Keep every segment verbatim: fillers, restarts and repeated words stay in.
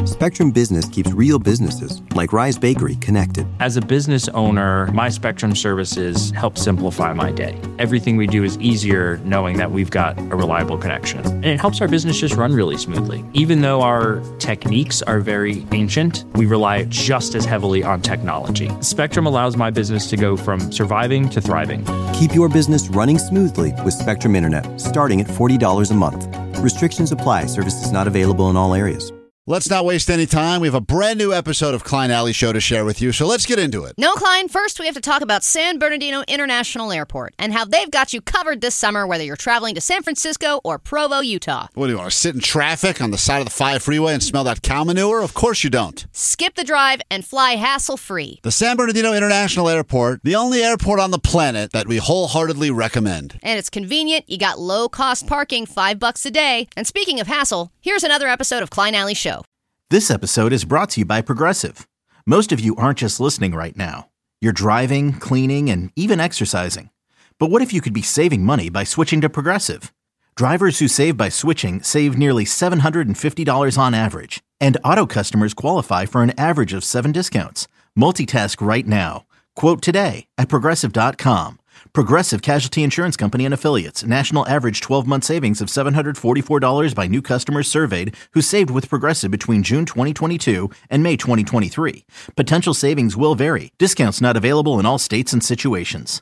Spectrum Business keeps real businesses, like Rise Bakery, connected. As a business owner, my Spectrum services help simplify my day. Everything we do is easier knowing that we've got a reliable connection. And it helps our business just run really smoothly. Even though our techniques are very ancient, we rely just as heavily on technology. Spectrum allows my business to go from surviving to thriving. Keep your business running smoothly with Spectrum Internet, starting at forty dollars a month. Restrictions apply. Services not available in all areas. Let's not waste any time. We have a brand new episode of Klein Alley Show to share with you, so let's get into it. No, Klein. First, we have to talk about San Bernardino International Airport and how they've got you covered this summer, whether you're traveling to San Francisco or Provo, Utah. What, do you want to sit in traffic on the side of the five freeway and smell that cow manure? Of course you don't. Skip the drive and fly hassle-free. The San Bernardino International Airport, the only airport on the planet that we wholeheartedly recommend. And it's convenient. You got low-cost parking, five bucks a day. And speaking of hassle, here's another episode of Klein Alley Show. This episode is brought to you by Progressive. Most of you aren't just listening right now. You're driving, cleaning, and even exercising. But what if you could be saving money by switching to Progressive? Drivers who save by switching save nearly seven hundred fifty dollars on average. And auto customers qualify for an average of seven discounts. Multitask right now. Quote today at Progressive dot com. Progressive Casualty Insurance Company and Affiliates. National average twelve-month savings of seven hundred forty-four dollars by new customers surveyed who saved with Progressive between June twenty twenty-two and May twenty twenty-three. Potential savings will vary. Discounts not available in all states and situations.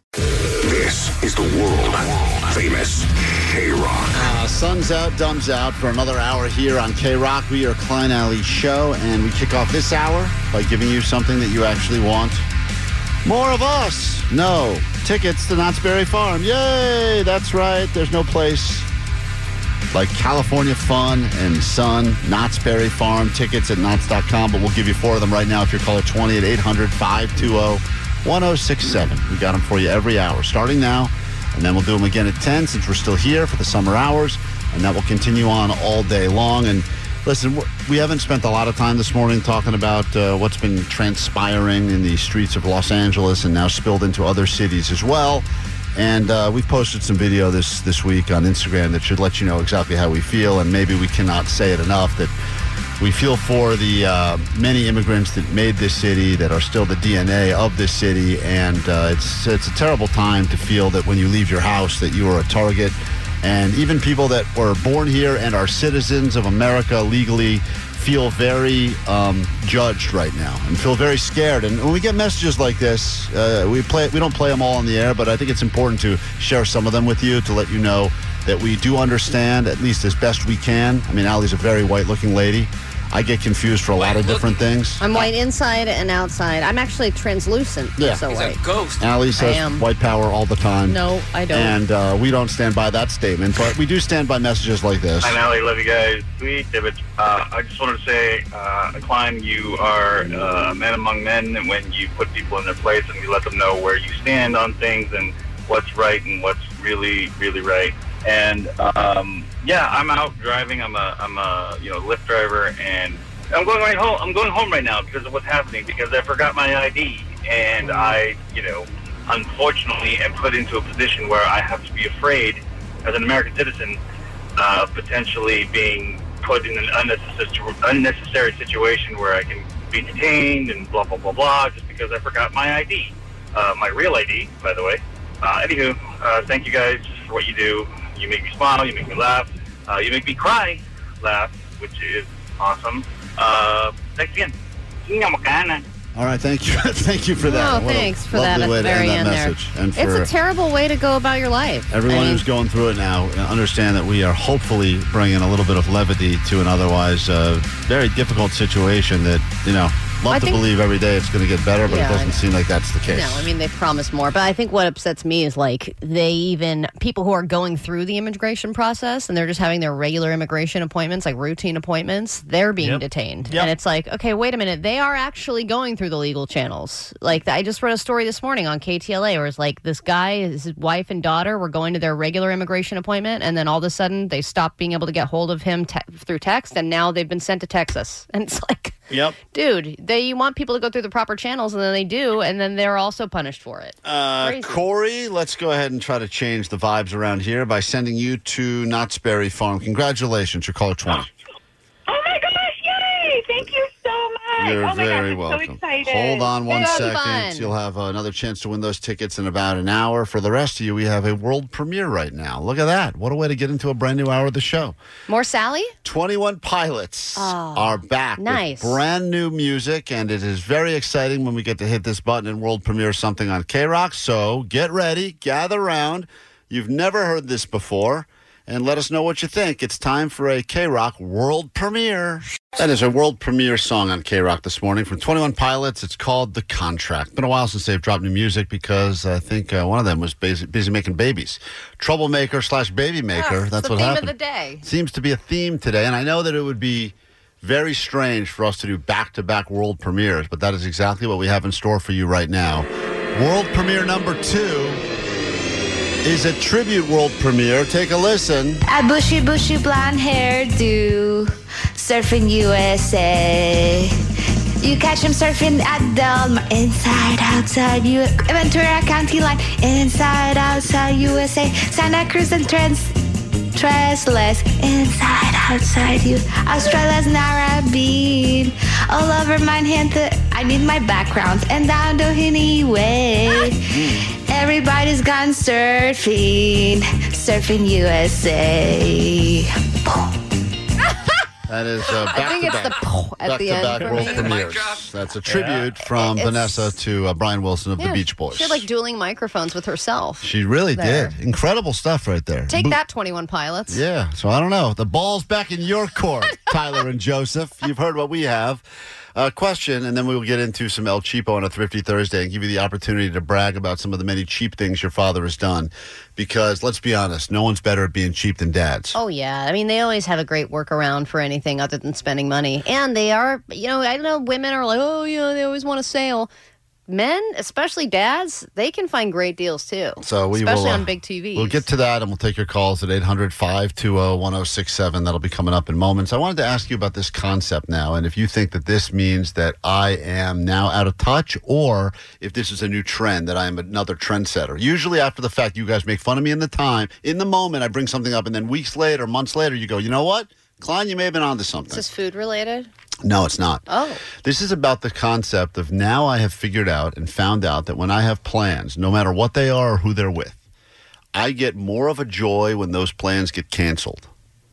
This is the world-famous K-Rock. Uh, sun's out, dumb's out for another hour here on K-Rock. We are Klein Alley Show, and we kick off this hour by giving you something that you actually want. More of us. No. Tickets to Knott's Berry Farm. Yay! That's right. There's no place like California fun and sun. Knott's Berry Farm. Tickets at Knott's dot com, but we'll give you four of them right now if you're caller twenty at eight hundred, five two zero, one zero six seven. We got them for you every hour, starting now, and then we'll do them again at ten since we're still here for the summer hours, and that will continue on all day long. And listen, we haven't spent a lot of time this morning talking about uh, what's been transpiring in the streets of Los Angeles and now spilled into other cities as well. And uh, we've posted some video this, this week on Instagram that should let you know exactly how we feel. And maybe we cannot say it enough that we feel for the uh, many immigrants that made this city, that are still the D N A of this city. And uh, it's it's a terrible time to feel that when you leave your house that you are a target. And even people that were born here and are citizens of America legally feel very um, judged right now and feel very scared. And when we get messages like this, uh, we play. We don't play them all on the air, but I think it's important to share some of them with you to let you know that we do understand, at least as best we can. I mean, Allie's a very white-looking lady. I get confused for a lot of different things. I'm white inside and outside. I'm actually translucent. Yeah. So He's white. a ghost. Allie says white power all the time. No, I don't. And uh, we don't stand by that statement, but we do stand by messages like this. Hi, Allie. Love you guys. Sweet. David. Uh, I just wanted to say, uh, Klein, you are uh, a man among men when you put people in their place and you let them know where you stand on things and what's right and what's really, really right. And um, yeah, I'm out driving. I'm a, I'm a, you know, Lyft driver, and I'm going right home. I'm going home right now because of what's happening. Because I forgot my I D, and I, you know, unfortunately, am put into a position where I have to be afraid, as an American citizen, uh, potentially being put in an unnecessary, unnecessary situation where I can be detained and blah blah blah blah, just because I forgot my I D, uh, my real I D, by the way. Uh, anywho, uh, thank you guys for what you do. You make me smile, you make me laugh, uh, you make me cry, laugh, which is awesome. Uh, thanks again. All right, thank you, thank you for that. Oh, what thanks for that at the very end there. And for it's a terrible way to go about your life. Everyone I mean, who's going through it now, understand that we are hopefully bringing a little bit of levity to an otherwise uh, very difficult situation that, you know, love I to think, believe every day it's going to get better, but yeah, it doesn't seem like that's the case. No, I mean, they've promised more. But I think what upsets me is, like, they even, people who are going through the immigration process and they're just having their regular immigration appointments, like routine appointments, they're being Yep. detained. Yep. And it's like, okay, wait a minute. They are actually going through the legal channels. Like, I just read a story this morning on K T L A where it's like this guy, his wife and daughter were going to their regular immigration appointment, and then all of a sudden they stopped being able to get hold of him te- through text, and now they've been sent to Texas. And it's like, Yep. dude, they you want people to go through the proper channels, and then they do, and then they're also punished for it. Uh, Crazy. Corey, let's go ahead and try to change the vibes around here by sending you to Knott's Berry Farm. Congratulations, you're caller twenty. Oh my gosh, yay! Thank you You're oh my very gosh, I'm welcome. so excited. Hold on one It'll be second. fun. You'll have uh, another chance to win those tickets in about an hour. For the rest of you, we have a world premiere right now. Look at that. What a way to get into a brand new hour of the show. More Sally? twenty-one Pilots Oh, are back nice. with brand new music, and it is very exciting when we get to hit this button and world premiere something on K-Rock. So get ready, gather around. You've never heard this before, and let us know what you think. It's time for a K-Rock world premiere. That is a world premiere song on K-Rock this morning from twenty-one Pilots. It's called The Contract. Been a while since they've dropped new music because I think uh, one of them was busy, busy making babies. Troublemaker slash baby maker. Ah, That's the what theme happened. of the day. Seems to be a theme today, and I know that it would be very strange for us to do back-to-back world premieres, but that is exactly what we have in store for you right now. World premiere number two is a tribute world premiere. Take a listen. A bushy, bushy blonde hairdo, surfing U S A. You catch him surfing at Delmar, inside, outside, U- Ventura County line, inside, outside, U S A. Santa Cruz and Trans, Tresles, inside, outside, you. Australia's Narrabeen, all over mine, hand to, I need my background, and down Doheny Way. Everybody's gone surfing, surfing U S A. That is uh, back I think to it's back, the pow at back the to end back for world me. premieres. That's a tribute from It's- Vanessa to uh, Brian Wilson of Yeah, the Beach Boys. She had like dueling microphones with herself. She really There. did. Incredible stuff right there. Take Bo- that, twenty-one Pilots. Yeah, so I don't know. The ball's back in your court, Tyler and Joseph. You've heard what we have. Uh, question, and then we will get into some El Cheapo on a Thrifty Thursday and give you the opportunity to brag about some of the many cheap things your father has done. Because, let's be honest, no one's better at being cheap than dads. Oh, yeah. I mean, they always have a great workaround for anything other than spending money. And they are, you know, I know women are like, oh, you know, they always want a sale. Men, especially dads, they can find great deals too. So we especially will, uh, on big T Vs. We'll get to that, and we'll take your calls at eight hundred, five two zero, one zero six seven. That'll be coming up in moments. I wanted to ask you about this concept now, and if you think that this means that I am now out of touch, or if this is a new trend, that I am another trendsetter. Usually after the fact, you guys make fun of me in the time. In the moment, I bring something up, and then weeks later, months later, you go, you know what? Klein, you may have been onto something. Is this food related? No, it's not. Oh. This is about the concept of now I have figured out and found out that when I have plans, no matter what they are or who they're with, I get more of a joy when those plans get canceled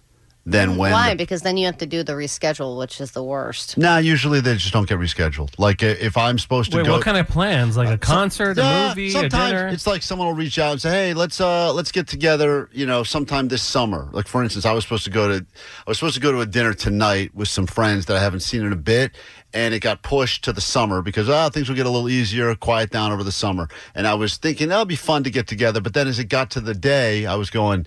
than when... Why? the- Because then you have to do the reschedule, which is the worst. Nah, usually they just don't get rescheduled. Like i- if I'm supposed to Wait, go... what kind of plans? Like a concert, Yeah, a movie, a sometimes dinner? it's like someone will reach out and say, "Hey, let's uh, let's get together." You know, sometime this summer. Like for instance, I was supposed to go to I was supposed to go to a dinner tonight with some friends that I haven't seen in a bit, and it got pushed to the summer because ah, things will get a little easier, quiet down over the summer. And I was thinking that'll be fun to get together, but then as it got to the day, I was going.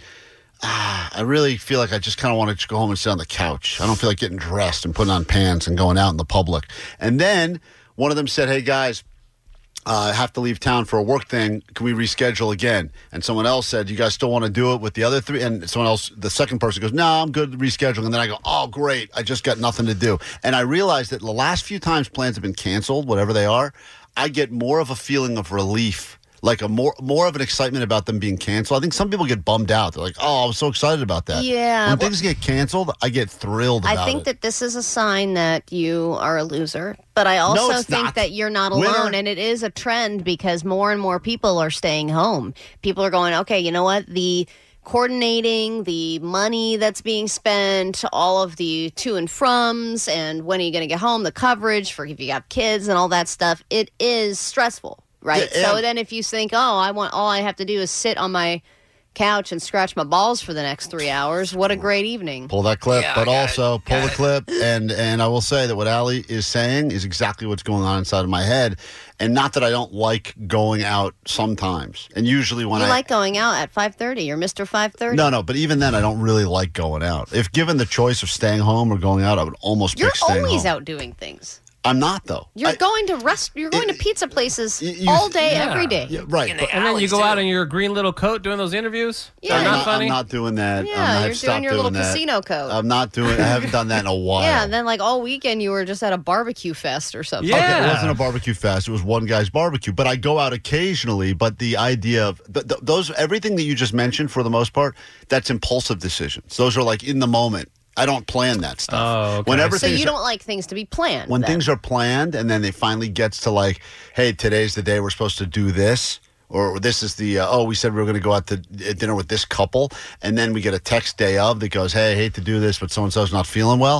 Ah, I really feel like I just kind of want to go home and sit on the couch. I don't feel like getting dressed and putting on pants and going out in the public. And then one of them said, "Hey guys, uh, I have to leave town for a work thing. Can we reschedule again?" And someone else said, "You guys still want to do it with the other three?" And someone else, the second person goes, "No, I'm good rescheduling." And then I go, "Oh, great. I just got nothing to do." And I realized that the last few times plans have been canceled, whatever they are, I get more of a feeling of relief. Like a more more of an excitement about them being canceled. I think some people get bummed out. They're like, "Oh, I was so excited about that." Yeah, When well- things get canceled, I get thrilled about it. I think that this is a sign that you are a loser. But I also it's think not. that you're not Winner. alone. And it is a trend because more and more people are staying home. People are going, okay, you know what? The coordinating, the money that's being spent, all of the to and froms, and when are you going to get home, the coverage for if you have kids and all that stuff, it is stressful, right? Yeah, so and- then if you think, oh, I want all I have to do is sit on my couch and scratch my balls for the next three hours, what a great evening. Pull that clip, but also pull the clip. And and I will say that what Allie is saying is exactly what's going on inside of my head. And not that I don't like going out sometimes. And usually when You I like going out at five thirty. You're Mister five thirty. no, no, but even then, I don't really like going out. If given the choice of staying home or going out, I would almost You're pick staying always home. out doing things. I'm not though. You're I- going to rest. You're going to pizza places you- all day, Yeah. every day. Yeah, right. but and then you go out in your green little coat doing those interviews? Yeah, They're I'm not not, funny? I'm not doing that. Yeah, I'm not, you're I've stopped doing your little that. casino coat. I'm not doing. I haven't done that in a while. Yeah, and then like all weekend you were just at a barbecue fest or something. Yeah. Okay, it wasn't a barbecue fest. It was one guy's barbecue. But I go out occasionally. But the idea of th- th- those, everything that you just mentioned, for the most part, that's impulsive decisions. Those are like in the moment. I don't plan that stuff. Oh, okay. Whenever So things you are- don't like things to be planned. when then. things are planned and then they finally gets to like, hey, today's the day we're supposed to do this, or this is the, uh, oh, we said we were going to go out to dinner with this couple, and then we get a text day of that goes, hey, I hate to do this, but so-and-so's not feeling well.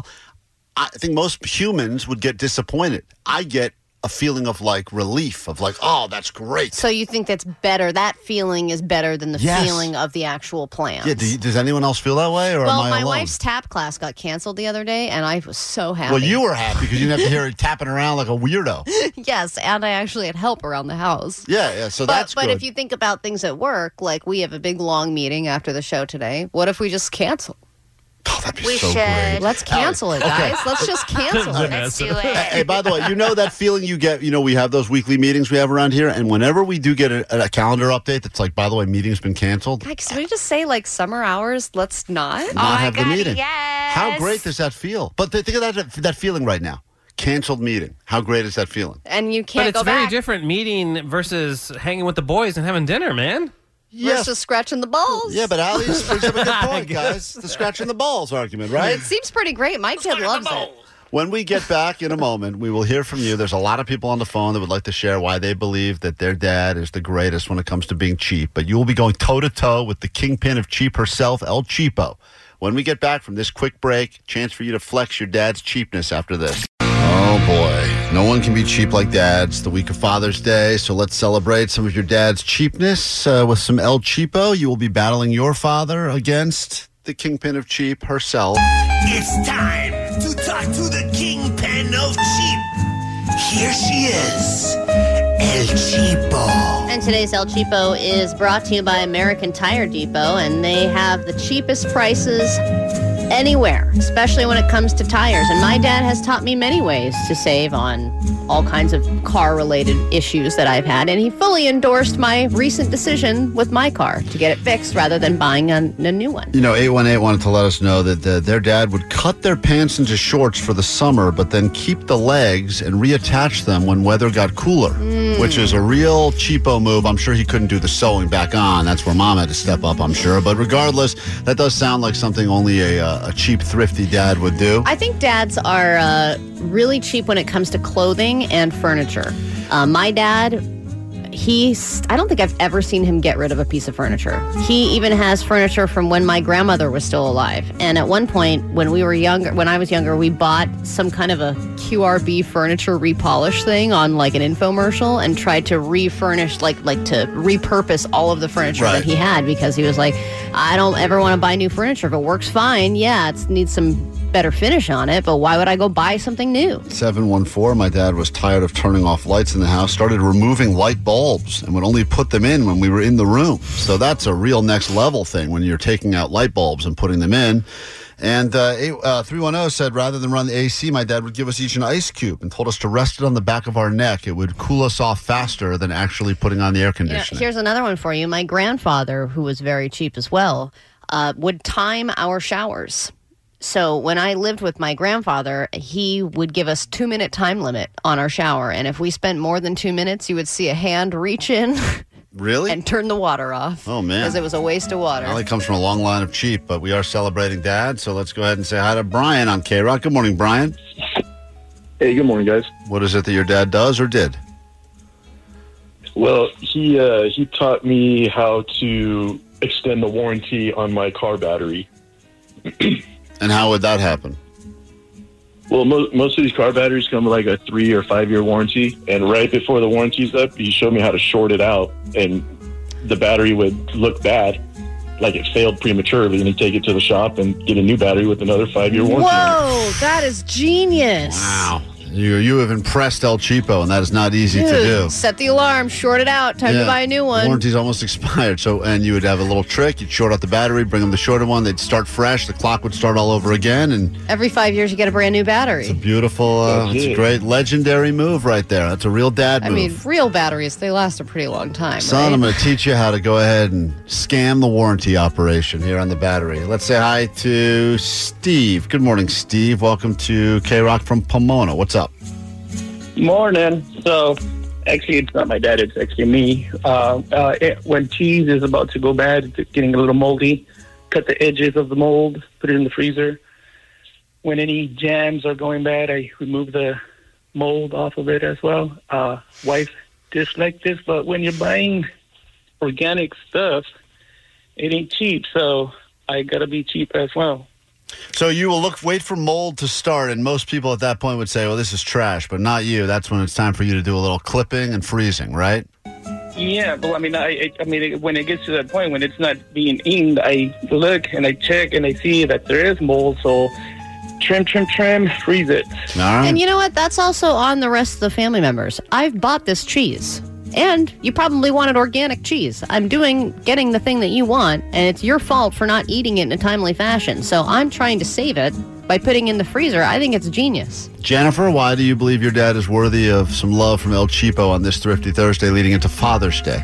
I think most humans would get disappointed. I get a feeling of like relief, of like, oh, that's great. So you think that's better? That feeling is better than the Yes. feeling of the actual plans. Yeah, do you, does anyone else feel that way, or well, am I my alone? wife's tap class got canceled the other day, and I was so happy. Well, you were happy because you didn't have to hear her tapping around like a weirdo. Yes, and I actually had help around the house. Yeah, yeah, so But, that's but good. if you think about things at work, like we have a big long meeting after the show today. What if we just cancel? Oh, that'd be We so should. great. Let's cancel it, Okay. guys. Let's just cancel it. Let's do Hey, it. hey, by the way, you know that feeling you get, you know, we have those weekly meetings we have around here, and whenever we do get a, a calendar update that's like, by the way, meeting's been canceled, Like, can we just say like summer hours? Let's not. not Oh my have the God, meeting. yes. How great does that feel? But th- think of that, that feeling right now. Canceled meeting. How great is that feeling? And you But can't it's go very back. different meeting versus hanging with the boys and having dinner, man. Yes. Just scratching the balls. Yeah, but Ali brings up a good point, guys. The scratching the balls argument, right? It seems pretty great. My kid loves it. When we get back in a moment, we will hear from you. There's a lot of people on the phone that would like to share why they believe that their dad is the greatest when it comes to being cheap. But you will be going toe-to-toe with the kingpin of cheap herself, El Cheapo. When we get back from this quick break, chance for you to flex your dad's cheapness after this. Oh, boy. No one can be cheap like dads the week of Father's Day, so let's celebrate some of your dad's cheapness uh, with some El Cheapo. You will be battling your father against the kingpin of cheap herself. It's time to talk to the kingpin of cheap. Here she is, El Cheapo. And today's El Cheapo is brought to you by American Tire Depot, and they have the cheapest prices anywhere, especially when it comes to tires. And my dad has taught me many ways to save on all kinds of car-related issues that I've had, and he fully endorsed my recent decision with my car to get it fixed rather than buying a, a new one. You know, eight one eight wanted to let us know that the, their dad would cut their pants into shorts for the summer, but then keep the legs and reattach them when weather got cooler, Mm. which is a real cheapo move. I'm sure he couldn't do the sewing back on. That's where mom had to step up, I'm sure. But regardless, that does sound like something only a, uh, a cheap, thrifty dad would do. I think dads are uh, really cheap when it comes to clothing and furniture. Uh, my dad, he's, I don't think I've ever seen him get rid of a piece of furniture. He even has furniture from when my grandmother was still alive. And at one point, when we were younger, when I was younger, we bought some kind of a Q R B furniture repolish thing on like an infomercial and tried to refurnish, like like to repurpose all of the furniture Right. that he had, because he was like, I don't ever want to buy new furniture. If it works fine, yeah, it needs some better finish on it, but why would I go buy something new? seven one four, my dad was tired of turning off lights in the house, started removing light bulbs, and would only put them in when we were in the room. So that's a real next level thing when you're taking out light bulbs and putting them in. And uh, eight, uh, three one zero said rather than run the A C, my dad would give us each an ice cube and told us to rest it on the back of our neck. It would cool us off faster than actually putting on the air Yeah, conditioning. here's another one for you. My grandfather, who was very cheap as well, uh, would time our showers. So when I lived with my grandfather, he would give us two-minute time limit on our shower. And if we spent more than two minutes, you would see a hand reach in Really? and turn the water off. Oh, man. Because it was a waste of water. Well, he comes from a long line of cheap, but we are celebrating dad, so let's go ahead and say hi to Brian on K-Rock. Good morning, Brian. Hey, good morning, guys. What is it that your dad does or did? Well, he uh, he taught me how to extend the warranty on my car battery. And how would that happen? Well, mo- most of these car batteries come with like a three or five year warranty, and right before the warranty's up, he showed me how to short it out, and the battery would look bad, like it failed prematurely, and he'd take it to the shop and get a new battery with another five year warranty. Whoa, that is genius. Wow. You you have impressed El Cheapo, and that is not easy Dude, to do. set the alarm, short it out, time Yeah. to buy a new one. Warranty's almost expired. So, and you would have a little trick. You'd short out the battery, bring them the shorter one. They'd start fresh. The clock would start all over again. And Every five years, you get a brand new battery. beautiful, uh, That's it's a it. great legendary move right there. That's a real dad I move. mean, real batteries, they last a pretty long time, Son, right? I'm going to teach you how to go ahead and scam the warranty operation here on the battery. Let's say hi to Steve. Good morning, Steve. Welcome to K-Rock from Pomona. What's up? Morning. So, actually, it's not my dad. It's actually me. Uh, uh, it, when cheese is about to go bad, it's getting a little moldy, cut the edges of the mold, put it in the freezer, when any jams are going bad, I remove the mold off of it as well. Uh, wife dislikes this, but when you're buying organic stuff, it ain't cheap, so I gotta be cheap as well. So you will look, wait for mold to start, and most people at that point would say, well, this is trash, but not you. That's when it's time for you to do a little clipping and freezing, right? Yeah, but I mean, I, I mean, when it gets to that point when it's not being eaten, I look and I check and I see that there is mold, so trim, trim, trim, freeze it. All right. And you know what? That's also on the rest of the family members. I've bought this cheese. And you probably wanted organic cheese. I'm doing, getting the thing that you want, and it's your fault for not eating it in a timely fashion. So I'm trying to save it by putting it in the freezer. I think it's genius. Jennifer, why do you believe your dad is worthy of some love from El Cheapo on this Thrifty Thursday leading into Father's Day?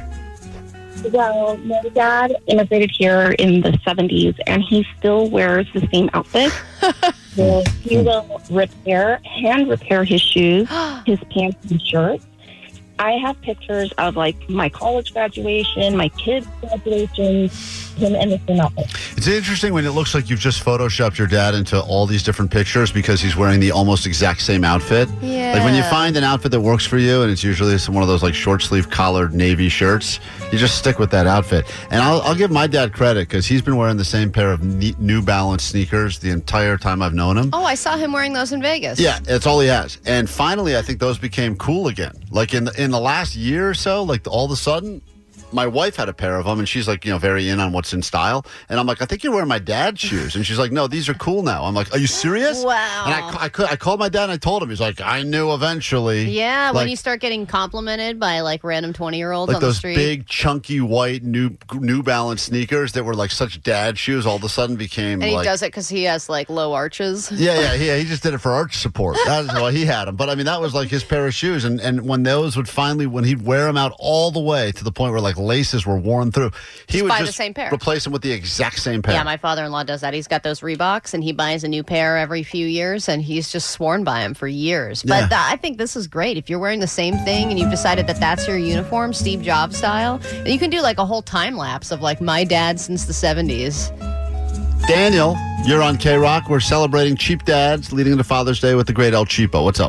Well, my dad immigrated here in the seventies, and he still wears the same outfit. So he will repair, hand repair his shoes, his pants and shirts. I have pictures of, like, my college graduation, my kids' graduation, him in the same outfit. It's interesting when it looks like you've just photoshopped your dad into all these different pictures because he's wearing the almost exact same outfit. Yeah. Like when you find an outfit that works for you, and it's usually some one of those like short sleeve collared navy shirts, you just stick with that outfit. And I'll, I'll give my dad credit because he's been wearing the same pair of New Balance sneakers the entire time I've known him. Oh, I saw him wearing those in Vegas. Yeah, that's all he has. And finally, I think those became cool again. Like in the, in the last year or so, like all of a sudden, my wife had a pair of them, and she's like, you know, very in on what's in style. And I'm like, I think you're wearing my dad's shoes. And she's like, no, these are cool now. I'm like, are you serious? Wow. And I, I, could, I called my dad and I told him. He's like, I knew eventually. Yeah, like, when you start getting complimented by, like, random twenty-year-olds like on the those street. big, chunky, white New New Balance sneakers that were like such dad shoes all of a sudden became And he like... does it because he has, like, low arches. Yeah, yeah, yeah. He just did it for arch support. That's why he had them. But I mean, that was like his pair of shoes. And and when those would finally, when he'd wear them out all the way to the point where like laces were worn through, he Just would buy the just same pair. replace them with the exact same pair. Yeah, my father-in-law does that. He's got those Reeboks, and he buys a new pair every few years, and he's just sworn by them for years. But Yeah. th- I think this is great. If you're wearing the same thing and you've decided that that's your uniform, Steve Jobs style, and you can do like a whole time lapse of like my dad since the seventies. Daniel, you're on K-Rock. We're celebrating cheap dads leading into Father's Day with the great El Cheapo. What's up?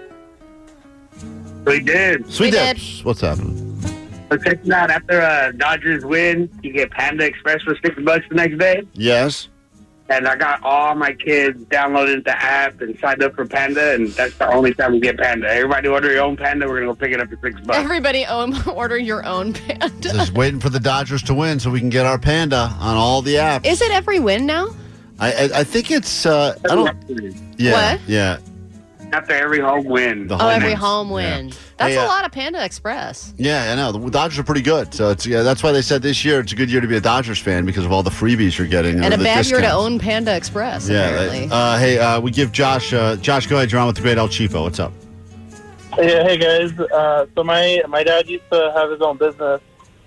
We did. Sweet We did. Dibs. What's happening? So check it out. After uh, Dodgers win, you get Panda Express for six bucks the next day. Yes. And I got all my kids downloaded the app and signed up for Panda, and that's the only time we get Panda. Everybody order your own Panda. We're gonna go pick it up for six bucks. Everybody own, order your own panda. Just waiting for the Dodgers to win so we can get our Panda on all the apps. Is it every win now? I I, I think it's uh, I don't. Yeah. What? Yeah. After every home win. The Oh, home every wins. home win. Yeah. That's Hey, uh, a lot of Panda Express. Yeah, I know. The Dodgers are pretty good. So it's yeah, that's why they said this year it's a good year to be a Dodgers fan because of all the freebies you're getting. And or a the bad year to discounts. own Panda Express, Yeah. apparently. they- Uh, hey, uh, we give Josh. Uh, Josh, go ahead. You're on with the great El Cheapo. What's up? Yeah, hey guys. Uh, so my my dad used to have his own business,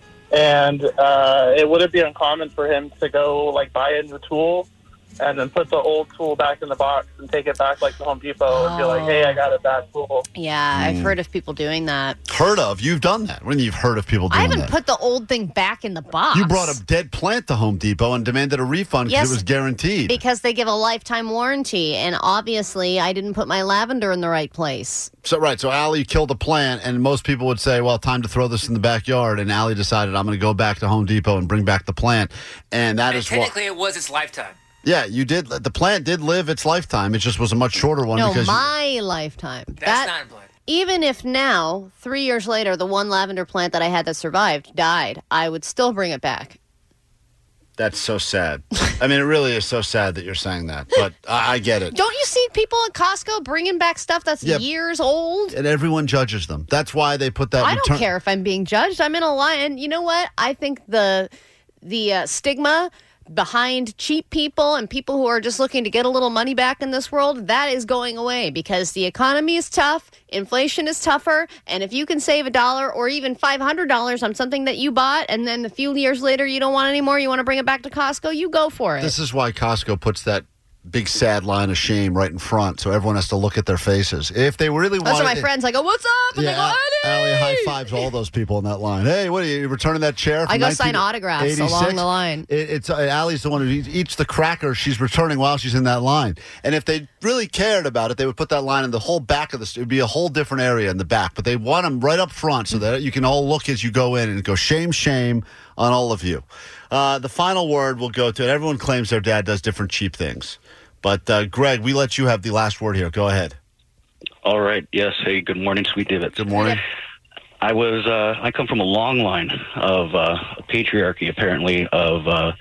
and uh, it wouldn't be uncommon for him to go like buy a new tool, and then put the old tool back in the box and take it back like to Home Depot and be like, "Hey, I got a bad tool." Yeah, I've Mm. heard of people doing that. Heard of? You've done that. When you've heard of people doing I haven't that? put the old thing back in the box. You brought a dead plant to Home Depot and demanded a refund because Yes, it was guaranteed. Because they give a lifetime warranty, and obviously I didn't put my lavender in the right place. So right, so Allie killed a plant, and most people would say, "Well, time to throw this in the backyard." And Allie decided, "I'm going to go back to Home Depot and bring back the plant." And that And is what. technically, it was its lifetime. Yeah, you did. The plant did live its lifetime. It just was a much shorter one No, because my lifetime. That's That- not important. Even if now, three years later, the one lavender plant that I had that survived died, I would still bring it back. that's so sad. I mean, it really is so sad that you're saying that, but I, I get it. Don't you see people at Costco bringing back stuff that's Yeah. years old? And everyone judges them. That's why they put that. I don't return- care if I'm being judged. I'm in a line. You know what? I think the the uh, stigma behind cheap people and people who are just looking to get a little money back in this world, that is going away because the economy is tough, inflation is tougher, and if you can save a dollar or even five hundred dollars on something that you bought and then a few years later you don't want anymore, you want to bring it back to Costco, you go for it. This is why Costco puts that big sad line of shame right in front, so everyone has to look at their faces. If they really want, Those are my friends. I go, what's up? And yeah, they go, Eddie! Allie high fives all those people in that line. Hey, what are you, you returning that chair? I go sign autographs along the line. It, it's uh, Allie's the one who eats the cracker she's returning while she's in that line. And if they really cared about it, they would put that line in the whole back of the. It would be a whole different area in the back, but they want them right up front so that you can all look as you go in and go shame, shame on all of you. Uh, the final word will go to. Everyone claims their dad does different cheap things. But, uh, Greg, we let you have the last word here. Go ahead. All right. Yes. Hey, good morning, Sweet David. Good morning. I was, uh, I come from a long line of uh, patriarchy, apparently, of uh,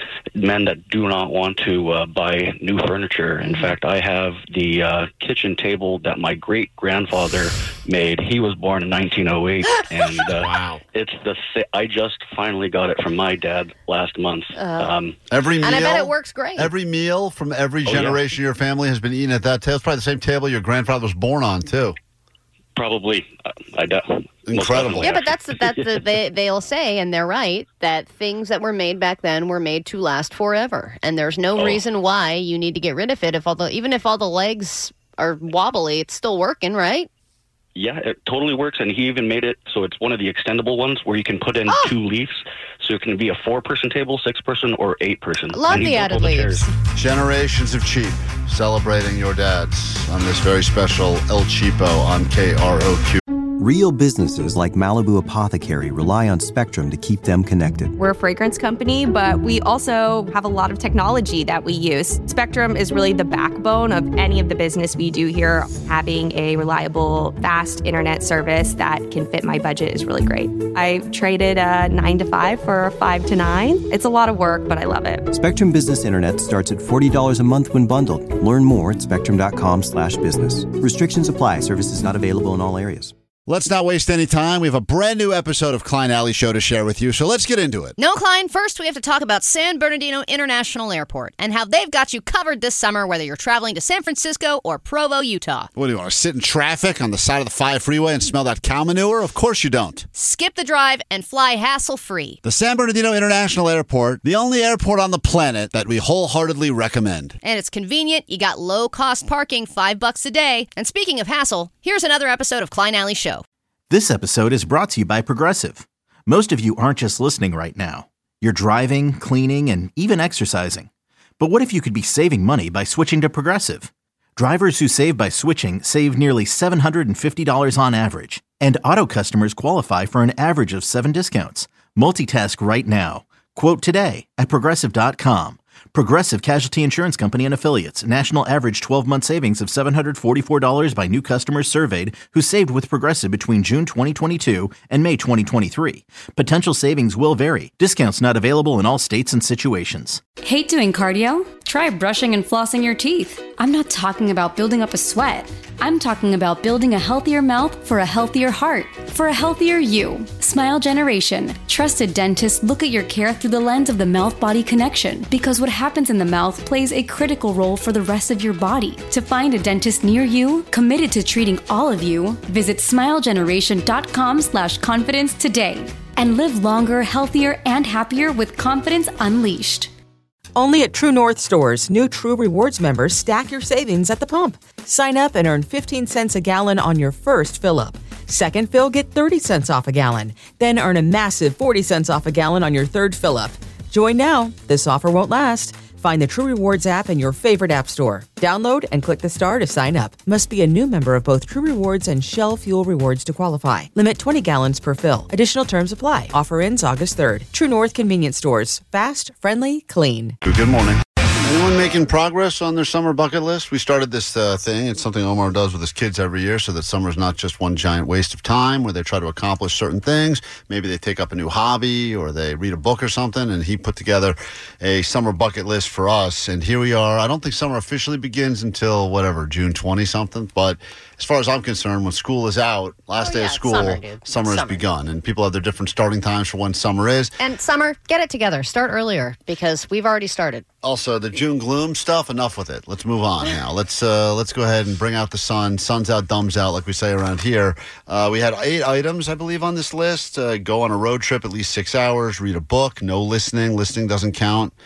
men that do not want to uh, buy new furniture. In fact, I have the uh, kitchen table that my great-grandfather made. He was born in nineteen oh eight. And uh, wow. It's the th- I just finally got it from my dad last month. Uh, um, every meal, and I bet it works great. Every meal from every Oh, generation yeah. of your family has been eaten at that table. It's probably the same table your grandfather was born on, too. Probably. Uh, I de- Incredible. Yeah, but that's that's the, they they'll say, and they're right, that things that were made back then were made to last forever, and there's no Oh. reason why you need to get rid of it. If all the even if all the legs are wobbly, it's still working, right? Yeah, it totally works, and he even made it so it's one of the extendable ones where you can put in Oh. two leaves, so it can be a four-person table, six-person, or eight-person. Love And he the built added all the leaves. chairs. Generations of cheap celebrating your dads on this very special El Cheapo on K R O Q. Real businesses like Malibu Apothecary rely on Spectrum to keep them connected. We're a fragrance company, but we also have a lot of technology that we use. Spectrum is really the backbone of any of the business we do here. Having a reliable, fast internet service that can fit my budget is really great. I traded a nine to five for a five to nine. It's a lot of work, but I love it. Spectrum Business Internet starts at forty dollars a month when bundled. Learn more at spectrum.com slash business. Restrictions apply. Services not available in all areas. Let's not waste any time. We have a brand new episode of Klein Alley Show to share with you, so let's get into it. No, Klein, first we have to talk about San Bernardino International Airport and how they've got you covered this summer, whether you're traveling to San Francisco or Provo, Utah. What do you want to sit in traffic on the side of the five freeway and smell that cow manure? Of course you don't. Skip the drive and fly hassle-free. The San Bernardino International Airport, the only airport on the planet that we wholeheartedly recommend. And it's convenient. You got low-cost parking, five bucks a day. And speaking of hassle, here's another episode of Klein Alley Show. This episode is brought to you by Progressive. Most of you aren't just listening right now. You're driving, cleaning, and even exercising. But what if you could be saving money by switching to Progressive? Drivers who save by switching save nearly seven hundred fifty dollars on average. And auto customers qualify for an average of seven discounts. Multitask right now. Quote today at Progressive dot com. Progressive Casualty Insurance Company and Affiliates. National average twelve-month savings of seven hundred forty-four dollars by new customers surveyed who saved with Progressive between June twenty twenty-two and May twenty twenty-three. Potential savings will vary. Discounts not available in all states and situations. Hate doing cardio? Try brushing and flossing your teeth. I'm not talking about building up a sweat. I'm talking about building a healthier mouth for a healthier heart, for a healthier you. Smile Generation. Trusted dentists look at your care through the lens of the mouth-body connection, because what happens in the mouth plays a critical role for the rest of your body. To find a dentist near you, committed to treating all of you, visit smilegeneration.com slash confidence today. And live longer, healthier, and happier with confidence unleashed. Only at True North stores, new True Rewards members stack your savings at the pump. Sign up and earn fifteen cents a gallon on your first fill-up. Second fill, get thirty cents off a gallon. Then earn a massive forty cents off a gallon on your third fill-up. Join now. This offer won't last. Find the True Rewards app in your favorite app store. Download and click the star to sign up. Must be a new member of both True Rewards and Shell Fuel Rewards to qualify. Limit twenty gallons per fill. Additional terms apply. Offer ends August third. True North Convenience Stores. Fast, friendly, clean. Good morning. Anyone making progress on their summer bucket list? We started this uh, thing. It's something Omar does with his kids every year so that summer's not just one giant waste of time where they try to accomplish certain things. Maybe they take up a new hobby or they read a book or something, and he put together a summer bucket list for us. And here we are. I don't think summer officially begins until, whatever, June twentieth-something. But as far as I'm concerned, when school is out, last Oh, day yeah, of school, summer, dude. summer has Summer. begun. And people have their different starting times for when summer is. And summer, get it together. Start earlier because we've already started. Also, the June gloom stuff, enough with it. Let's move on now. Let's uh, let's go ahead and bring out the sun. Sun's out, dumb's out, like we say around here. Uh, we had eight items, I believe, on this list. Uh, go on a road trip at least six hours, read a book, no listening. Listening doesn't count.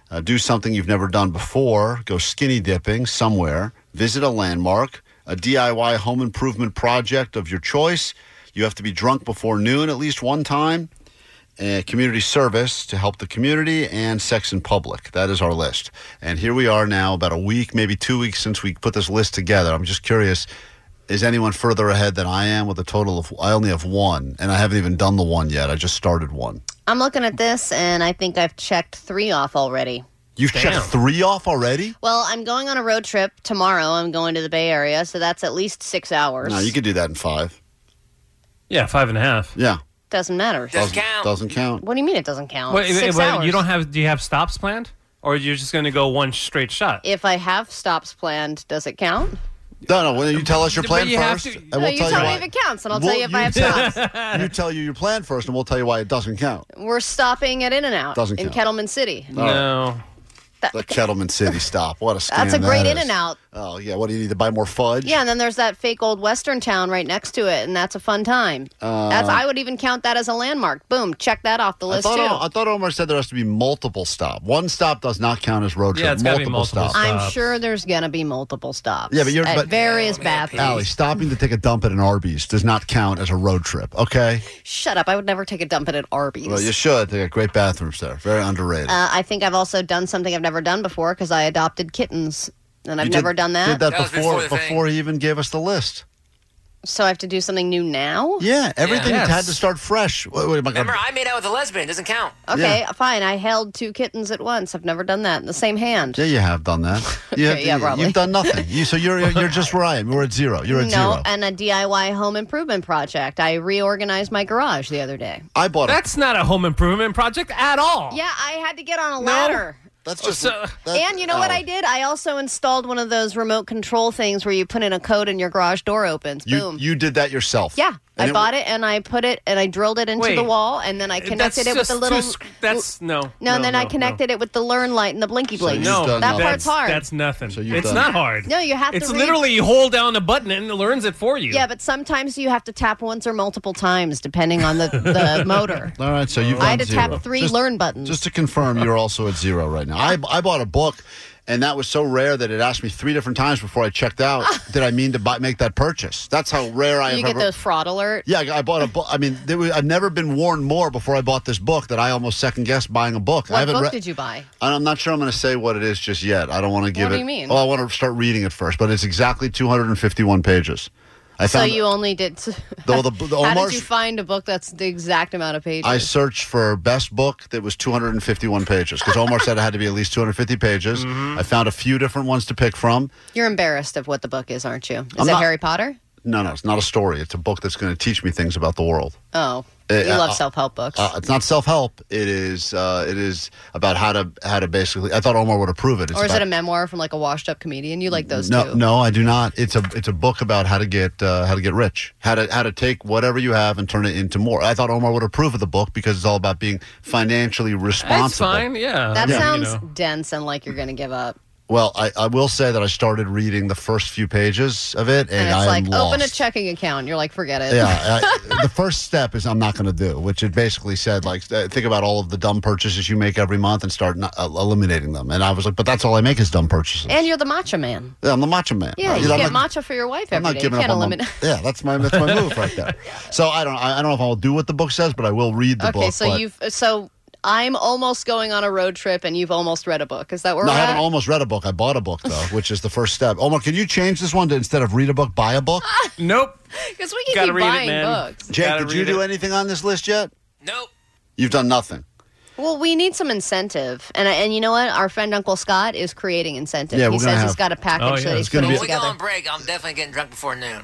uh, do something you've never done before, go skinny dipping somewhere, visit a landmark, a D I Y home improvement project of your choice. You have to be drunk before noon at least one time. Uh, community service to help the community, and sex in public. That is our list. And here we are now, about a week, maybe two weeks since we put this list together. I'm just curious, is anyone further ahead than I am with a total of, I only have one, and I haven't even done the one yet. I just started one. I'm looking at this, and I think I've checked three off already. You've Damn. checked three off already? Well, I'm going on a road trip tomorrow. I'm going to the Bay Area, so that's at least six hours. No, you could do that in five. Yeah, five and a half. Yeah. Doesn't matter. Doesn't count. Doesn't count. What do you mean it doesn't count? Wait, wait, Six wait, hours. you don't have? Do you have stops planned, or you're just going to go one straight shot? If I have stops planned, does it count? No, no. When you tell us your But plan you have first, to- and No, we'll you tell tell you me why. if it counts, and I'll Well, tell you if I have tell- stops. You tell you your plan first, and we'll tell you why it doesn't count. We're stopping at In-N-Out Doesn't in count. Kettleman City. No. The Kettleman City stop. What a scam That's a great that is. In-N-Out. Oh, yeah. What, do you need to buy more fudge? Yeah, and then there's that fake old Western town right next to it, and that's a fun time. Uh, that's I would even count that as a landmark. Boom, check that off the I list thought, too. I thought Omar said there has to be multiple stop. One stop does not count as road trip. Yeah, it's gotta be multiple, multiple stops. I'm sure there's gonna be multiple stops. Yeah, but you're- at but- various bathrooms. Allie, stopping to take a dump at an Arby's does not count as a road trip, okay? Shut up! I would never take a dump at an Arby's. Well, you should. They got great bathrooms there. Very underrated. Uh, I think I've also done something I've never done before because I adopted kittens, and I've You never did, done that. did that, That was before before the thing. before he even gave us the list. So I have to do something new now? Yeah, everything Yes. had to start fresh. Wait, wait, am I gonna- Remember, I made out with a lesbian. Doesn't count. Okay, Yeah. fine. I held two kittens at once. I've never done that in the same hand. Yeah, you have done that. You Okay, have, yeah, you- probably. You've done nothing. You, so you're you're just where I am. You're at zero. You're at no, zero. and a D I Y home improvement project. I reorganized my garage the other day. I bought a That's not a home improvement project at all. Yeah, I had to get on a ladder. That's just. So- that- And you know what oh. I did? I also installed one of those remote control things where you put in a code and your garage door opens. You Boom. you did that yourself. yeah, And I bought it and I put it and I drilled it into Wait. the wall and then I That's connected it with just the little. too sc- that's no. no, and then I no, connected it with the learn light and the blinky blink. you've No, done that nothing. part's that's, hard. That's nothing. So you've it's done- not hard. No, you have It's to read- literally you hold down the button and it learns it for you. Yeah, but sometimes you have to tap once or multiple times depending on the, the motor. All right, so you've I had done to tap zero. three Just- learn buttons. Just to confirm, you're also at zero right now. I, I bought a book, and that was so rare that it asked me three different times before I checked out, did I mean to buy, make that purchase? That's how rare I you have get ever... those fraud alert. Yeah, I bought a book. I mean, there was, I've never been warned more before I bought this book that I almost second-guessed buying a book. I What haven't book read- did you buy? I'm not sure I'm going to say what it is just yet. I don't want to give What do it... you mean? Oh, I want to start reading it first, but it's exactly two hundred fifty-one pages. I So found you only did. the, the, the How Omar's- did you find a book that's the exact amount of pages? I searched for best book that was two hundred fifty-one pages because Omar said it had to be at least two hundred fifty pages. Mm-hmm. I found a few different ones to pick from. You're embarrassed of what the book is, aren't you? Is I'm it not- Harry Potter? No, no, it's not a story. It's a book that's going to teach me things about the world. Oh, Uh, you love uh, self-help books. Uh, it's not self-help. It is. Uh, it is about how to how to basically. I thought Omar would approve it. It's or is about, it a memoir from like a washed-up comedian? You like those no, too? no, I do not. It's a it's a book about how to get uh, how to get rich, how to how to take whatever you have and turn it into more. I thought Omar would approve of the book because it's all about being financially responsible. That's fine. Yeah. That Yeah. sounds You know. dense and like you're going to give up. Well, I, I will say that I started reading the first few pages of it, and, And, it's I like, am lost. open a checking account. You're like, forget it. Yeah, I, the first step is I'm not going to do, which it basically said, like, uh, think about all of the dumb purchases you make every month and start not, uh, eliminating them. And I was like, but that's all I make is dumb purchases. And you're the matcha man. Yeah, I'm the matcha man. Yeah, Uh, you know, I'm get not- matcha for your wife I'm every not day. You giving can't up on my, eliminate. yeah, that's my that's my move right there. So I don't I, I don't know if I'll do what the book says, but I will read the Okay, book. so but- you've so I'm almost going on a road trip, and you've almost read a book. Is that where No, I we're haven't at? almost read a book. I bought a book though, which is the first step. Omar, can you change this one to instead of read a book, buy a book? Nope. Because we can Gotta keep read it, buying man. books. Jake, Gotta did you read do it. anything on this list yet? Nope. You've done nothing. Well, we need some incentive, and and you know what? Our friend Uncle Scott is creating incentive. Yeah, he we're says gonna he's have- got a package Oh, yeah, that it's he's gonna putting be- When we go together. on break, I'm definitely getting drunk before noon.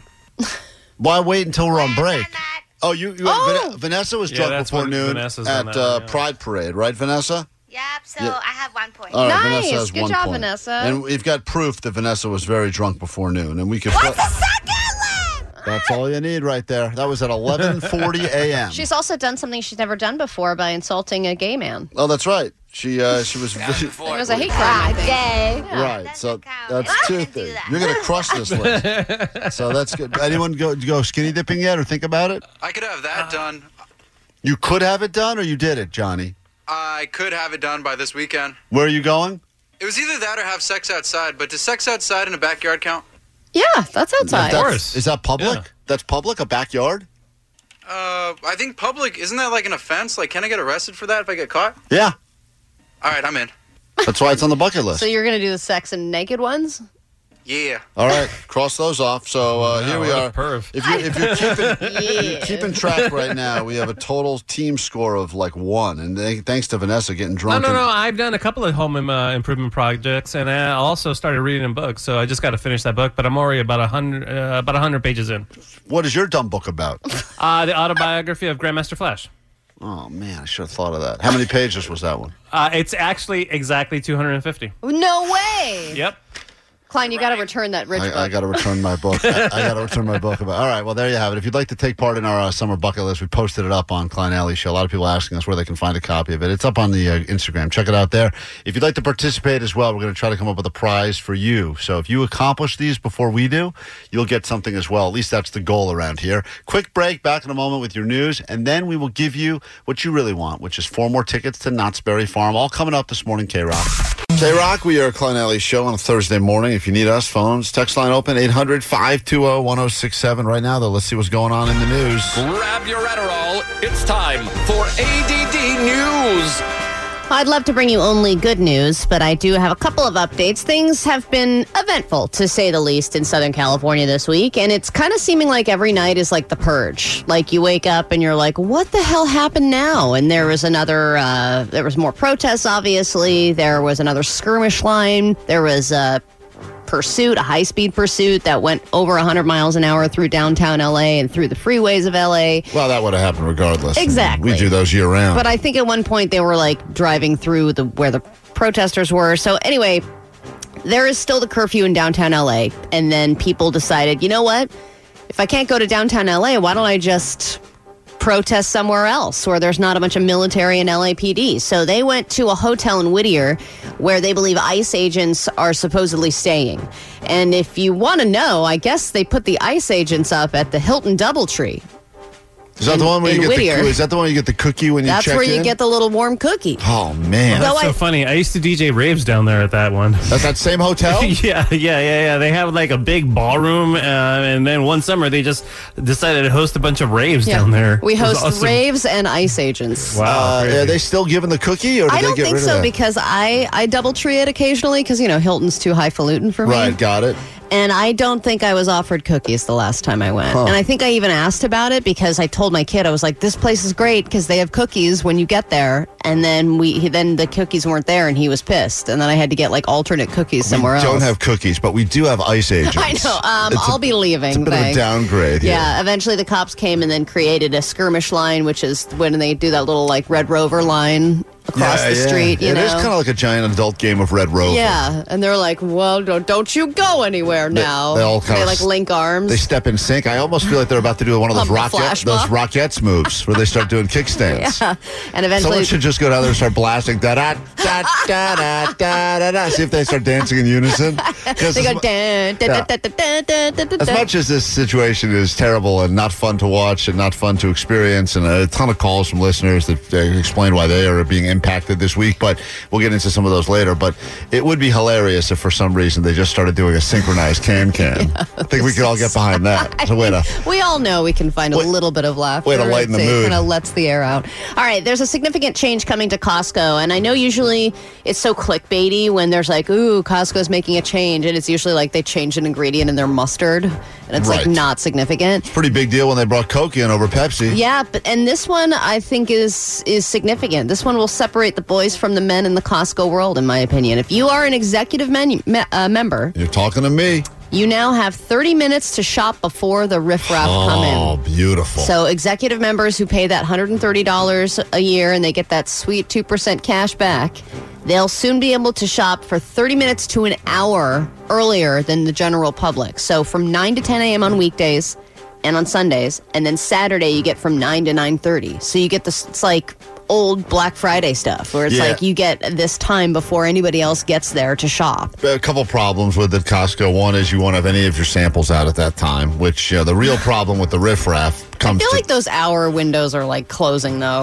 Why wait until we're on break? Oh, you, you Oh! Van- Vanessa was Yeah, drunk that's before when noon Vanessa's at on that uh, one, yeah. Pride Parade, right, Vanessa? Yep, so Yeah. I have one point. All right, Nice. Vanessa has Good one job, point. Vanessa. And we've got proof that Vanessa was very drunk before noon, and we could. What's the second one? That's all you need right there. That was at eleven forty a.m. She's also done something she's never done before by insulting a gay man. Oh, that's right. She uh, she was. That was before. It was a hate crime. Gay. Right, That so doesn't count. that's I two didn't do things. that. You're going to crush this list. So that's good. Anyone go go skinny dipping yet or think about it? I could have that done. You could have it done or you did it, Johnny? I could have it done by this weekend. Where are you going? It was either that or have sex outside, but does sex outside in a backyard count? Yeah, that's outside. That's- Is that public? Yeah. That's public? A backyard? Uh, I think public, isn't that like an offense? Like, can I get arrested for that if I get caught? Yeah. All right, I'm in. That's why it's on the bucket list. So you're going to do the sex and naked ones? Yeah. All right, cross those off. So uh, Wow, here we what a are. perv. If you're, if you're keeping, if you're Yeah. keeping track right now, we have a total team score of like one. And th- thanks to Vanessa getting No, drunk. no, and- no. I've done a couple of home uh, improvement projects, and I also started reading a book. So I just got to finish that book, but I'm already about a hundred, uh, about a hundred pages in. What is your dumb book about? Uh, the autobiography of Grandmaster Flash. Oh man, I should have thought of that. How many pages was that one? Uh, it's actually exactly two hundred fifty. No way. Yep. Klein, you got to return that rich book. I, I got to return my book. I, I got to return my book. About. All right, well, there you have it. If you'd like to take part in our uh, summer bucket list, we posted it up on Klein Alley Show. A lot of people asking us where they can find a copy of it. It's up on the uh, Instagram. Check it out there. If you'd like to participate as well, we're going to try to come up with a prize for you. So if you accomplish these before we do, you'll get something as well. At least that's the goal around here. Quick break, back in a moment with your news, and then we will give you what you really want, which is four more tickets to Knott's Berry Farm. All coming up this morning, K-Rock. K-Rock, we are a Klein Alley Show on a Thursday morning. If you need us, phones, text line open, eight hundred, five two zero, one zero six seven. Right now, though, let's see what's going on in the news. Grab your Adderall. It's time for A D D News. I'd love to bring you only good news, but I do have a couple of updates. Things have been eventful, to say the least, in Southern California this week, and it's kind of seeming like every night is like the purge. Like, you wake up and you're like, what the hell happened now? And there was another, uh, there was more protests, obviously. There was another skirmish line. There was a pursuit, a high-speed pursuit that went over one hundred miles an hour through downtown L A and through the freeways of L A. Well, that would have happened regardless. Exactly. We do those year round. But I think at one point they were like driving through the where the protesters were. So anyway, there is still the curfew in downtown L A. And then people decided, you know what? If I can't go to downtown L A, why don't I just protest somewhere else where there's not a bunch of military and L A P D? So they went to a hotel in Whittier where they believe ICE agents are supposedly staying. And if you want to know, I guess they put the ICE agents up at the Hilton Doubletree. Is that in- the one where in you get Whittier. the? Is that the one you get the cookie when you That's check where in? you get the little warm cookie. Oh man, That's Though so I- funny. I used to D J raves down there at that one. At that same hotel? yeah, yeah, yeah, yeah. They have like a big ballroom, uh, and then one summer they just decided to host a bunch of raves Yeah. down there. We It was host awesome. raves and ICE agents. Wow, Uh, crazy. are they still giving the cookie, or did I they don't get think rid so of that? because I, I double tree it occasionally because, you know, Hilton's too highfalutin for me. Right, got it. And I don't think I was offered cookies the last time I went. Huh. And I think I even asked about it because I told my kid, I was like, this place is great because they have cookies when you get there. And then we he, then the cookies weren't there and he was pissed. And then I had to get like alternate cookies somewhere we else. don't have cookies, but we do have ICE agents. I know. Um, It's a- I'll be leaving. It's a bit thanks. of a downgrade. Yeah, eventually the cops came and then created a skirmish line, which is when they do that little like Red Rover line across Yeah, the yeah. street. You It know, is kind of like a giant adult game of Red Rover. yeah, and they're like, "Well, don't, don't you go anywhere They- now." they all kind they of like s- link arms. They step in sync. I almost feel like they're about to do one of those Pump the rocket, flash those mob. Rockettes moves where they start doing kickstands. yeah, and eventually Someone should just go down there and start blasting da da da da da da da da. See if they start dancing in unison. 'Cause they as go mu- dun, dun, Yeah. dun, dun, dun, dun, dun, dun, As dun. much as this situation is terrible and not fun to watch and not fun to experience, and a ton of calls from listeners that uh, explain why they are being impacted this week, but we'll get into some of those later. But it would be hilarious if for some reason they just started doing a synchronized can-can. I think we could all get behind that. It's a way to... We all know we can find a little bit of laughter. way to lighten the It mood. kind of lets the air out. All right, there's a significant change coming to Costco, and I know usually it's so clickbaity when there's like, "Ooh, Costco's making a change," and it's usually like they change an ingredient in their mustard, and it's like Right. not significant. Pretty big deal when they brought Coke in over Pepsi. Yeah, but and this one I think is is significant. This one will separate the boys from the men in the Costco world, in my opinion. If you are an executive menu, me, uh, member, You're talking to me. you now have thirty minutes to shop before the riffraff come in. Oh, beautiful. So executive members who pay that one hundred thirty dollars a year and they get that sweet two percent cash back, they'll soon be able to shop for thirty minutes to an hour earlier than the general public. So from nine to ten a.m. on weekdays and on Sundays, and then Saturday you get from nine to nine thirty. So you get this, it's like old Black Friday stuff where it's Yeah. like you get this time before anybody else gets there to shop. A couple problems with it, Costco. One is you won't have any of your samples out at that time, which uh, the real problem with the riffraff I comes feel to... like those hour windows are like closing though.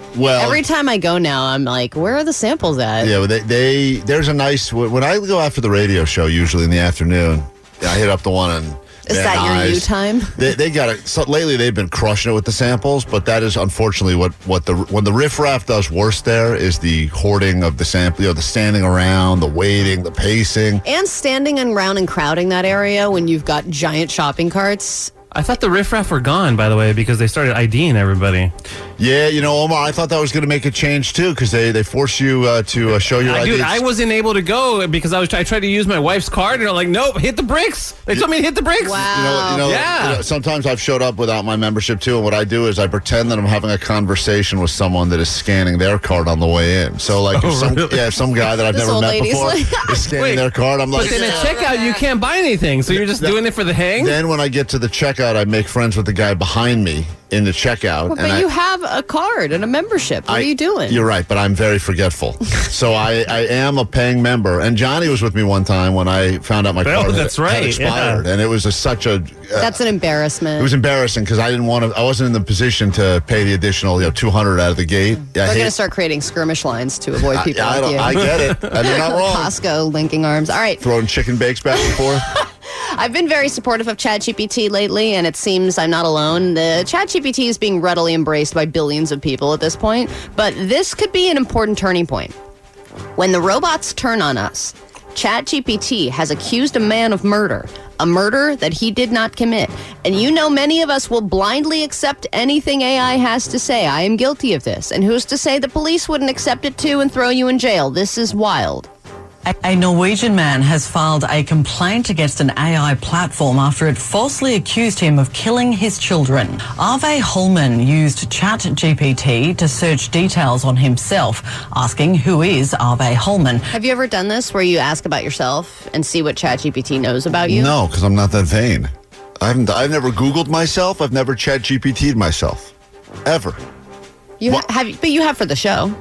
Well, Every time I go now, I'm like, where are the samples at? Yeah, well, they, they there's a nice when I go after the radio show usually in the afternoon. I hit up the one on. Is Van that your Nuys. you time? They, they got it. So lately, they've been crushing it with the samples, but that is unfortunately what, what the when the riffraff does worse. There is the hoarding of the sample, you know, the standing around, the waiting, the pacing. And standing around and crowding that area when you've got giant shopping carts. I thought the riffraff were gone, by the way, because they started IDing everybody. Yeah, you know, Omar, I thought that was going to make a change too, because they, they force you uh, to uh, show your I, I D. dude, I wasn't able to go because I was I tried to use my wife's card, and they're like, "Nope, hit the bricks." They told me to hit the bricks. Wow. You know, you know, yeah. you know, sometimes I've showed up without my membership too, and what I do is I pretend that I'm having a conversation with someone that is scanning their card on the way in. So, like, Oh, if some, really? yeah, if some guy that I've This never old met lady's before like- is scanning Wait, their card, I'm But like, then at checkout, you can't buy anything, so you're just doing it for the hang. then when I get to the checkout, I make friends with the guy behind me in the checkout. Well, and but I, you have a card and a membership. What I- are you doing? You're right, but I'm very forgetful. so I, I am a paying member. And Johnny was with me one time when I found out my Oh, card had- that's had, right, expired. yeah. And it was a, such a... Uh, That's an embarrassment. it was embarrassing because I didn't want to... I wasn't in the position to pay the additional, you know, two hundred out of the gate. I We're hate- going to start creating skirmish lines to avoid I- people I like don't- you. I get it. And you're not wrong. Costco linking arms. All right. Throwing chicken bakes back and forth. I've been very supportive of ChatGPT lately, and it seems I'm not alone. The ChatGPT is being readily embraced by billions of people at this point, but this could be an important turning point. When the robots turn on us, ChatGPT has accused a man of murder, a murder that he did not commit. And you know many of us will blindly accept anything A I has to say. I am guilty of this. And who's to say the police wouldn't accept it too and throw you in jail? This is wild. A Norwegian man has filed a complaint against an A I platform after it falsely accused him of killing his children. Arve Holman used ChatGPT to search details on himself, asking who is Arve Holman. Have you ever done this where you ask about yourself and see what ChatGPT knows about you? No, because I'm not that vain. I haven't. I've never Googled myself. I've never Chat G P T'd myself, ever. You ha- have, but you have for the show.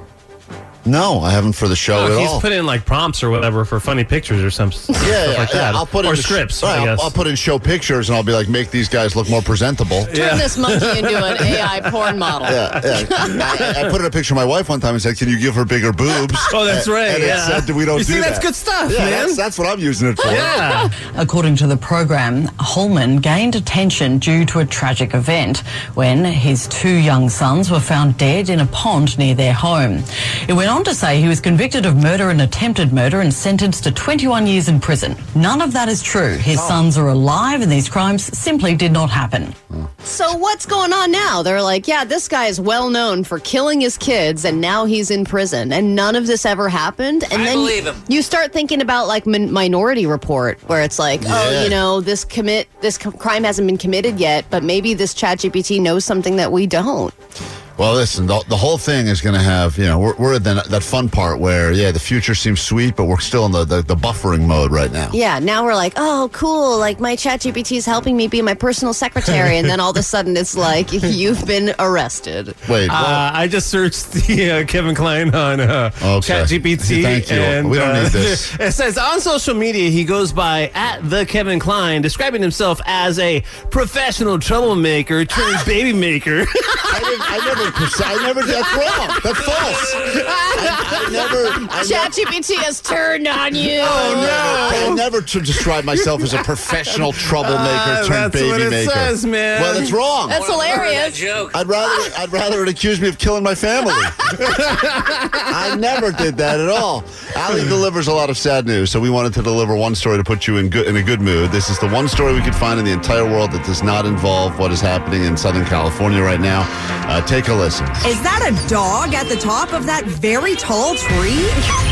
No, I haven't for the show Oh, at he's all. put in like prompts or whatever for funny pictures or some stuff yeah, yeah, like yeah. that. I'll put or in scripts. Right, I I'll, guess. I'll put in show pictures, and I'll be like, make these guys look more presentable. Turn this monkey into an A I porn model. Yeah, yeah. I, I put in a picture of my wife one time and said, "Can you give her bigger boobs?" Oh, that's And- right, And yeah. it said, "We don't You do see, that." that's good stuff, yeah, man. That's, that's what I'm using it for. Yeah. According to the program, Holman gained attention due to a tragic event when his two young sons were found dead in a pond near their home. It went on to say he was convicted of murder and attempted murder and sentenced to twenty-one years in prison. None of that is true. His sons are alive and these crimes simply did not happen. So what's going on now? They're like, yeah, this guy is well known for killing his kids, and now he's in prison, and none of this ever happened. And I then believe you, him. you start thinking about like min- Minority Report, where it's like, Yeah. oh, you know, this commit this c- crime hasn't been committed yet, but maybe this ChatGPT knows something that we don't. Well, listen, the, the whole thing is going to have, you know, we're, we're at the, that fun part where, yeah, the future seems sweet, but we're still in the, the, the buffering mode right now. Yeah, now we're like, oh, cool, like my ChatGPT is helping me be my personal secretary, and then all of a sudden it's like, you've been arrested. Wait, Uh, I just searched the uh, Kevin Klein on uh, Okay. ChatGPT. Thank you. And, We don't uh, need this. It says on social media he goes by at the Kevin Klein, describing himself as a professional troublemaker turned baby maker. I, didn't, I never, perce- I never, that's wrong. That's false. I, I never, I never, ChatGPT has turned on you. I never to describe myself as a professional troublemaker Uh, turned that's baby what it maker. says, man. Well, it's wrong. That's hilarious. Joke. I'd rather I'd rather it accuse me of killing my family. I never did that at all. Allie delivers a lot of sad news, so we wanted to deliver one story to put you in good in a good mood. This is the one story we could find in the entire world that does not involve what is happening in Southern California right now. Uh, take a listen. Is that a dog at the top of that very tall tree?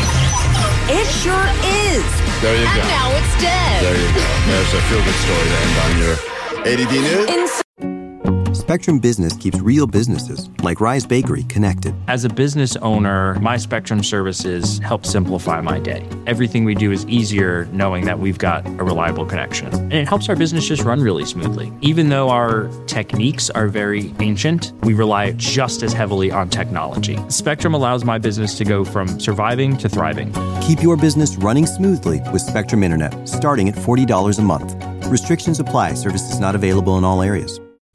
It sure is. There you And go. now it's dead. There you go. There's a feel good story to end on your A D D news. Spectrum Business keeps real businesses, like Rise Bakery, connected. As a business owner, my Spectrum services help simplify my day. Everything we do is easier knowing that we've got a reliable connection. And it helps our business just run really smoothly. Even though our techniques are very ancient, we rely just as heavily on technology. Spectrum allows my business to go from surviving to thriving. Keep your business running smoothly with Spectrum Internet, starting at forty dollars a month. Restrictions apply. Services not available in all areas.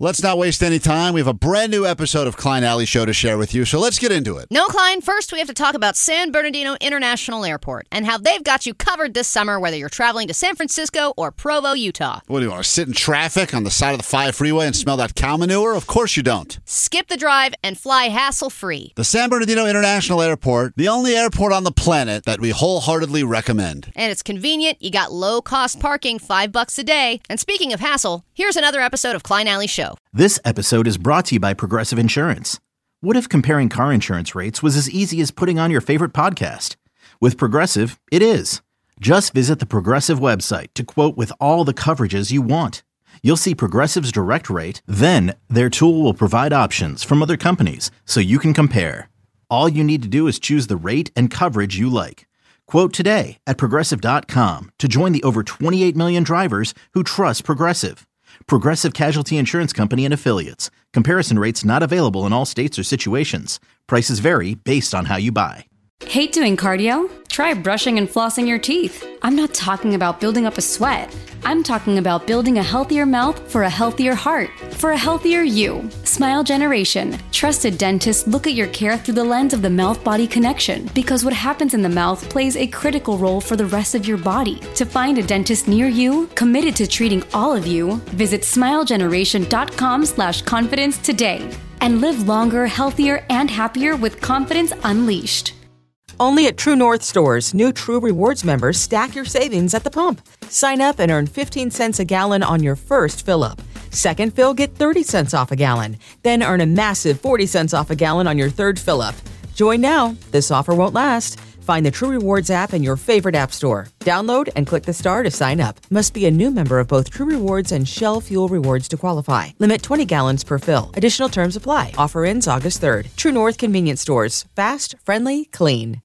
Let's not waste any time. We have a brand new episode of Klein Alley Show to share with you, so let's get into it. No, Klein, first we have to talk about San Bernardino International Airport and how they've got you covered this summer, whether you're traveling to San Francisco or Provo, Utah. What do you want to sit in traffic on the side of the five freeway and smell that cow manure? Of course you don't. Skip the drive and fly hassle-free. The San Bernardino International Airport, the only airport on the planet that we wholeheartedly recommend. And it's convenient. You got low-cost parking, five bucks a day. And speaking of hassle, here's another episode of Klein Alley Show. This episode is brought to you by Progressive Insurance. What if comparing car insurance rates was as easy as putting on your favorite podcast? With Progressive, it is. Just visit the Progressive website to quote with all the coverages you want. You'll see Progressive's direct rate, then their tool will provide options from other companies so you can compare. All you need to do is choose the rate and coverage you like. Quote today at Progressive dot com to join the over twenty-eight million drivers who trust Progressive. Progressive Casualty Insurance Company and Affiliates. Comparison rates not available in all states or situations. Prices vary based on how you buy. Hate doing cardio? Try brushing and flossing your teeth. I'm not talking about building up a sweat. I'm talking about building a healthier mouth for a healthier heart, for a healthier you. Smile Generation. Trusted dentists look at your care through the lens of the mouth-body connection because what happens in the mouth plays a critical role for the rest of your body. To find a dentist near you, committed to treating all of you, visit smile generation dot com slash confidence today and live longer, healthier, and happier with confidence unleashed. Only at True North stores, new True Rewards members stack your savings at the pump. Sign up and earn fifteen cents a gallon on your first fill-up. Second fill, get thirty cents off a gallon. Then earn a massive forty cents off a gallon on your third fill-up. Join now. This offer won't last. Find the True Rewards app in your favorite app store. Download and click the star to sign up. Must be a new member of both True Rewards and Shell Fuel Rewards to qualify. Limit twenty gallons per fill. Additional terms apply. Offer ends August third. True North Convenience Stores. Fast, friendly, clean.